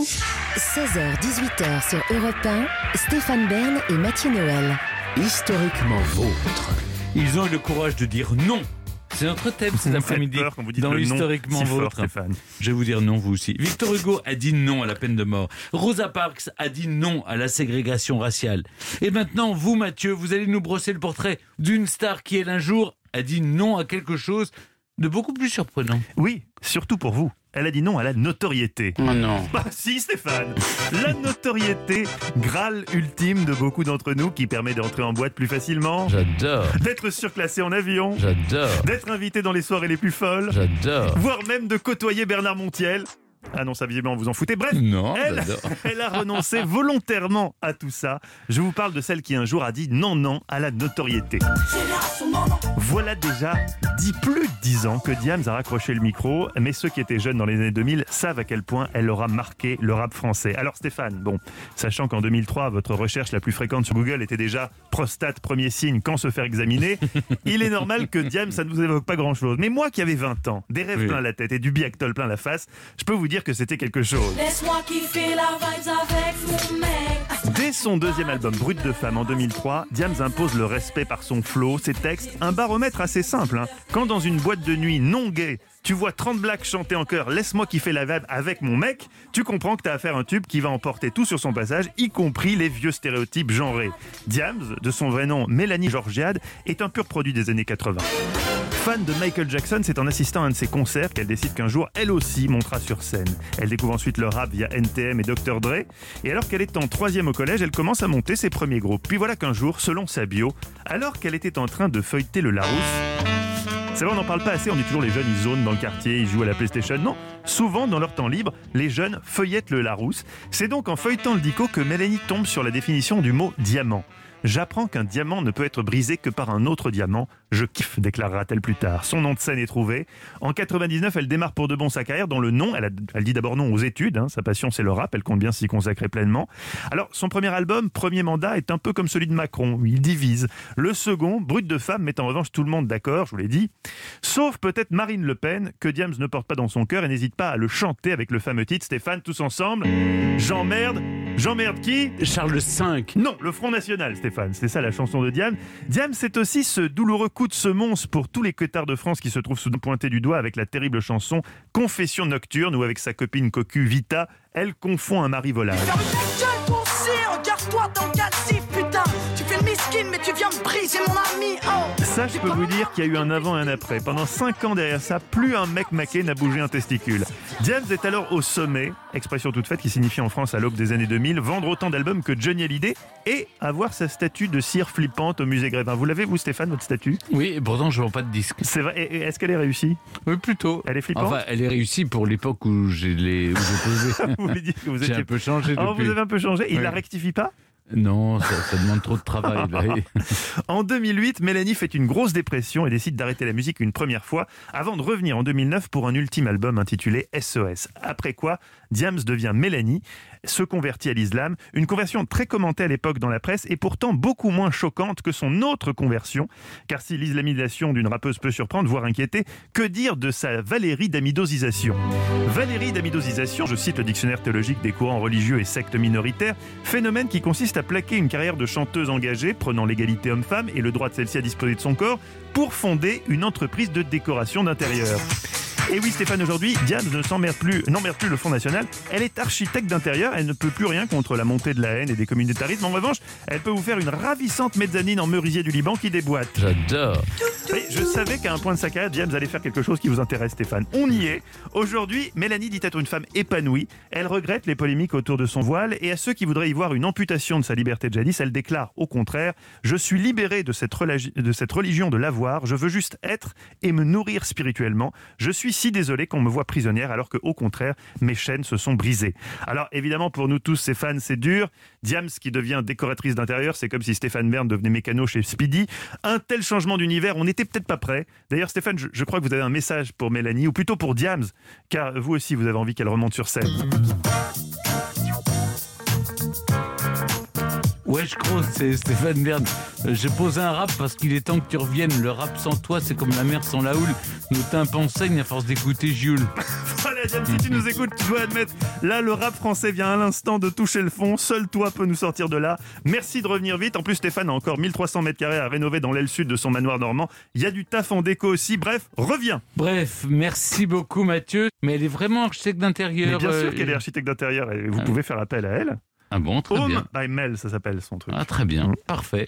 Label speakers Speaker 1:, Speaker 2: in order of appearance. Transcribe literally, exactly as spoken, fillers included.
Speaker 1: seize heures dix-huit heures sur Europe un, Stéphane Bern et Mathieu Noël.
Speaker 2: Historiquement vôtre.
Speaker 3: Ils ont eu le courage de dire non. C'est notre thème cet après-midi dans Historiquement
Speaker 4: si
Speaker 3: Vôtre.
Speaker 4: Fort, Stéphane.
Speaker 3: Je vais vous dire non, vous aussi. Victor Hugo a dit non à la peine de mort. Rosa Parks a dit non à la ségrégation raciale. Et maintenant, vous, Mathieu, vous allez nous brosser le portrait d'une star qui, elle, un jour, a dit non à quelque chose de beaucoup plus surprenant.
Speaker 4: Oui, surtout pour vous. Elle a dit non à la notoriété.
Speaker 3: Oh non.
Speaker 4: Bah si Stéphane, la notoriété, graal ultime de beaucoup d'entre nous qui permet d'entrer en boîte plus facilement,
Speaker 3: J'adore.
Speaker 4: d'être surclassé en avion,
Speaker 3: J'adore.
Speaker 4: d'être invité dans les soirées les plus folles,
Speaker 3: J'adore.
Speaker 4: voire même de côtoyer Bernard Montiel. Ah non, ça visiblement vous en foutez. Bref,
Speaker 3: Non,
Speaker 4: elle,
Speaker 3: j'adore.
Speaker 4: elle a renoncé volontairement à tout ça. Je vous parle de celle qui un jour a dit non non à la notoriété. Voilà déjà dix, plus de dix ans que Diams a raccroché le micro, mais ceux qui étaient jeunes dans les années deux mille savent à quel point elle aura marqué le rap français. Alors Stéphane, bon, sachant qu'en deux mille trois, votre recherche la plus fréquente sur Google était déjà prostate, premier signe, quand se faire examiner, il est normal que Diams, ça ne vous évoque pas grand-chose. Mais moi qui avais vingt ans, des rêves
Speaker 3: Oui.
Speaker 4: plein la tête et du Biactol plein la face, je peux vous dire que c'était quelque chose.
Speaker 5: Laisse-moi kiffer la vibes avec mon mec.
Speaker 4: Dès son deuxième album Brut de Femme en deux mille trois, Diams impose le respect par son flow, ses textes, un baromètre assez simple. Hein. Quand dans une boîte de nuit non gay, tu vois trente blacks chanter en chœur « Laisse-moi kiffer la vibe avec mon mec », tu comprends que t'as affaire à un tube qui va emporter tout sur son passage, y compris les vieux stéréotypes genrés. Diams, de son vrai nom Mélanie Georgiade, est un pur produit des années quatre-vingts. Fan de Michael Jackson, c'est en assistant à un de ses concerts qu'elle décide qu'un jour, elle aussi, montera sur scène. Elle découvre ensuite le rap via N T M et docteur Dre. Et alors qu'elle est en troisième au collège, elle commence à monter ses premiers groupes. Puis voilà qu'un jour, selon sa bio, alors qu'elle était en train de feuilleter le Larousse... C'est vrai, on n'en parle pas assez, on dit toujours les jeunes, ils zonent dans le quartier, ils jouent à la PlayStation. Non, souvent, dans leur temps libre, les jeunes feuillettent le Larousse. C'est donc en feuilletant le dico que Mélanie tombe sur la définition du mot « diamant ». J'apprends qu'un diamant ne peut être brisé que par un autre diamant. Je kiffe, déclarera-t-elle plus tard. Son nom de scène est trouvé. En quatre-vingt-dix-neuf, elle démarre pour de bon sa carrière dans le non. Elle, a, elle dit d'abord non aux études. Hein. Sa passion, c'est le rap. Elle compte bien s'y consacrer pleinement. Alors, son premier album, Premier Mandat, est un peu comme celui de Macron. Il divise. Le second, Brut de Femme, met en revanche tout le monde d'accord, je vous l'ai dit. Sauf peut-être Marine Le Pen, que Diams ne porte pas dans son cœur et n'hésite pas à le chanter avec le fameux titre. Stéphane, tous ensemble. J'emmerde. J'emmerde qui ?
Speaker 3: Charles cinq.
Speaker 4: Non, le Front National, Stéphane. C'est ça la chanson de Diams. Diams, c'est aussi ce douloureux coup de semonce pour tous les queutards de France qui se trouvent sous pointés du doigt avec la terrible chanson Confession nocturne où avec sa copine cocu Vita, elle confond un mari volage.
Speaker 5: Regarde-toi dans le calcif, putain. Tu fais le miskin, mais tu viens me briser mon ami. Oh.
Speaker 4: Ça, je peux vous dire qu'il y a eu un avant et un après. Pendant cinq ans derrière ça, plus un mec maqué n'a bougé un testicule. Diams est alors au sommet, expression toute faite qui signifie en France à l'aube des années deux mille, vendre autant d'albums que Johnny Hallyday et avoir sa statue de cire flippante au musée Grévin. Vous l'avez, vous, Stéphane, votre statue ?
Speaker 3: Oui, et pourtant, je ne vends pas de disque.
Speaker 4: C'est vrai. Et est-ce qu'elle est réussie ?
Speaker 3: Oui, plutôt.
Speaker 4: Elle est flippante ?
Speaker 3: Enfin, elle est réussie pour l'époque où j'ai les... où j'ai posé.
Speaker 4: Vous voulez dire que vous
Speaker 3: J'ai
Speaker 4: étiez...
Speaker 3: un peu changé depuis.
Speaker 4: Oh, vous avez un peu changé. Il
Speaker 3: Oui.
Speaker 4: la rectifie pas ?
Speaker 3: Non, ça, ça demande trop de travail. Là.
Speaker 4: En deux mille huit, Mélanie fait une grosse dépression et décide d'arrêter la musique une première fois avant de revenir en deux mille neuf pour un ultime album intitulé S O S. Après quoi, Diams devient Mélanie, se convertit à l'islam, une conversion très commentée à l'époque dans la presse et pourtant beaucoup moins choquante que son autre conversion, car si l'islamisation d'une rappeuse peut surprendre, voire inquiéter, que dire de sa Valérie d'amidosisation ? Valérie d'amidosisation, je cite le dictionnaire théologique des courants religieux et sectes minoritaires, phénomène qui consiste à plaquer une carrière de chanteuse engagée, prenant l'égalité homme-femme et le droit de celle-ci à disposer de son corps, pour fonder une entreprise de décoration d'intérieur. Et oui Stéphane, aujourd'hui, Diams ne s'emmerde plus, n'emmerde plus le Front National. Elle est architecte d'intérieur, elle ne peut plus rien contre la montée de la haine et des communautarismes. En revanche, elle peut vous faire une ravissante mezzanine en merisier du Liban qui déboîte.
Speaker 3: J'adore.
Speaker 4: Et je savais qu'à un point de sa carrière, Diams allait faire quelque chose qui vous intéresse Stéphane. On y est. Aujourd'hui, Mélanie dit être une femme épanouie. Elle regrette les polémiques autour de son voile et à ceux qui voudraient y voir une amputation de sa liberté de jadis, elle déclare au contraire « Je suis libérée de cette, relagi- de cette religion de l'avoir, je veux juste être et me nourrir spirituellement. Je suis si désolé qu'on me voit prisonnière alors que au contraire, mes chaînes se sont brisées. » Alors évidemment, pour nous tous, ces fans, c'est dur. Diams qui devient décoratrice d'intérieur, c'est comme si Stéphane Bern devenait mécano chez Speedy. Un tel changement d'univers, on n'était peut-être pas prêt. D'ailleurs, Stéphane, je, je crois que vous avez un message pour Mélanie, ou plutôt pour Diams, car vous aussi, vous avez envie qu'elle remonte sur scène.
Speaker 3: Wesh Cross, c'est Stéphane Bern. Euh, J'ai posé un rap parce qu'il est temps que tu reviennes. Le rap sans toi, c'est comme la mer sans la houle. Nos tympans saignent à force d'écouter Jules.
Speaker 4: Voilà, Diane, si tu nous écoutes, tu dois admettre, là, le rap français vient à l'instant de toucher le fond. Seul toi peux nous sortir de là. Merci de revenir vite. En plus, Stéphane a encore mille trois cents mètres carrés à rénover dans l'aile sud de son manoir normand. Il y a du taf en déco aussi. Bref, reviens.
Speaker 3: Bref, merci beaucoup Mathieu. Mais elle est vraiment architecte d'intérieur.
Speaker 4: Mais bien sûr
Speaker 3: euh,
Speaker 4: qu'elle est architecte d'intérieur et vous
Speaker 3: Ah.
Speaker 4: pouvez faire appel à elle.
Speaker 3: Ah bon, très
Speaker 4: Home
Speaker 3: bien.
Speaker 4: by Mel, ça s'appelle son truc.
Speaker 3: Ah très bien,
Speaker 4: Mm.
Speaker 3: parfait.